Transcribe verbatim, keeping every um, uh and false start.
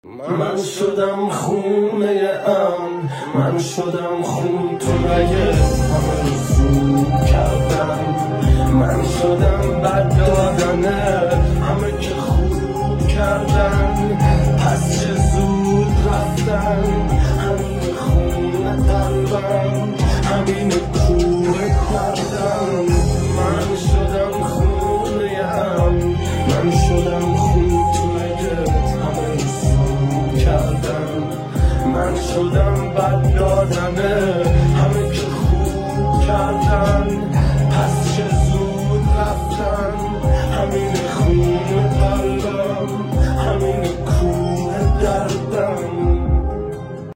من شدم خونه ام، من شدم خون تو رگه همه رو زود کردم. من شدم بد دادنه